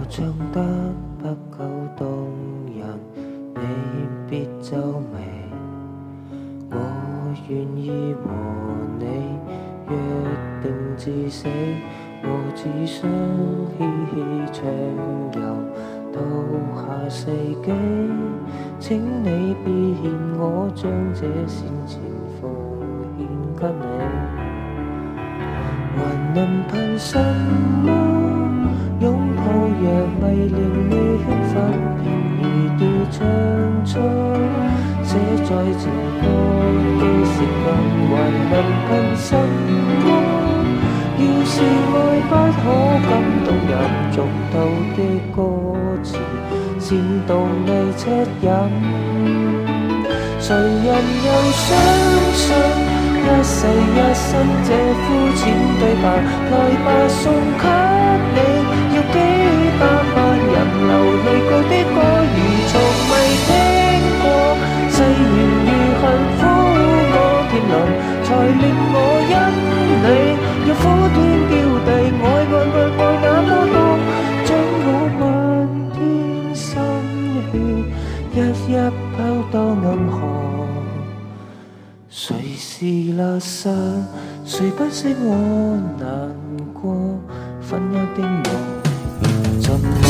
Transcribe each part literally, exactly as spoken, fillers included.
唱得不夠動人，你別皺眉。我願意和你約定至死，我只想嬉戲暢遊到下世紀。請你別嫌我將這線錢奉獻給你。還能憑什麼擁抱若迷戀你興奮便宜地唱出寫在情歌的舌根，還能憑什麼要是愛不可感動人俗套的歌詞煽動你惻隱。誰人又相信一世一生這膚淺對白，來吧送給你，要幾百萬人流淚過的歌如從未聽過，世緣如幸福我天倫，才令我因你要呼天叫地，愛愛愛愛那麼多，將我漫天心血一一拋到銀河。誰是垃圾？誰不識我難過？分一丁夢怎麼？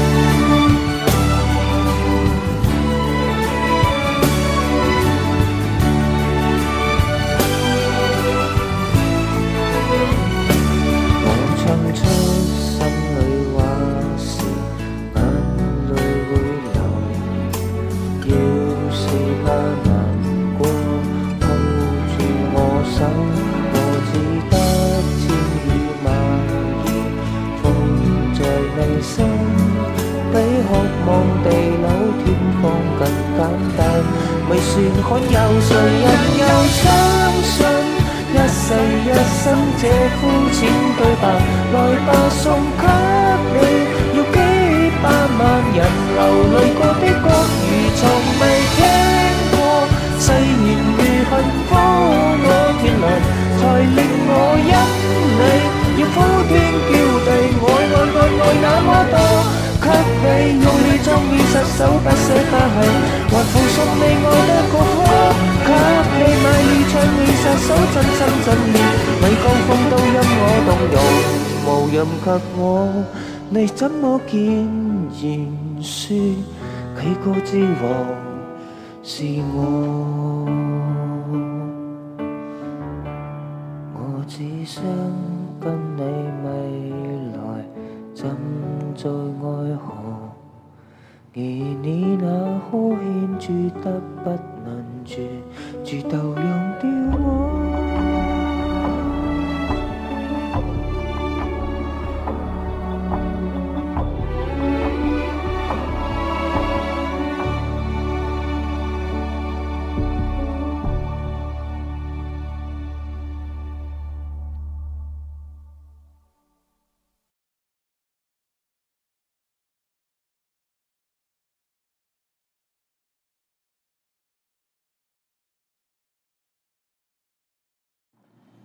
我唱出心裏話時，眼淚會流。要是怕難過，我只得千語萬言放在內心，比渴望地老天荒更簡單。微旋看有誰人又相信一世一生這膚淺對白，來吧送給你，要幾百萬人流淚過的歌如從未聽過，世緣如幸福才令我因你要呼天叫地，愛愛愛愛那麼多，卻被用力中意失手不捨得棄，還附送你愛得過火，給你買了唱意失手真心真意，每高峰都因我動容，無人及我，你怎麼見言說幾個之王是我？只想跟你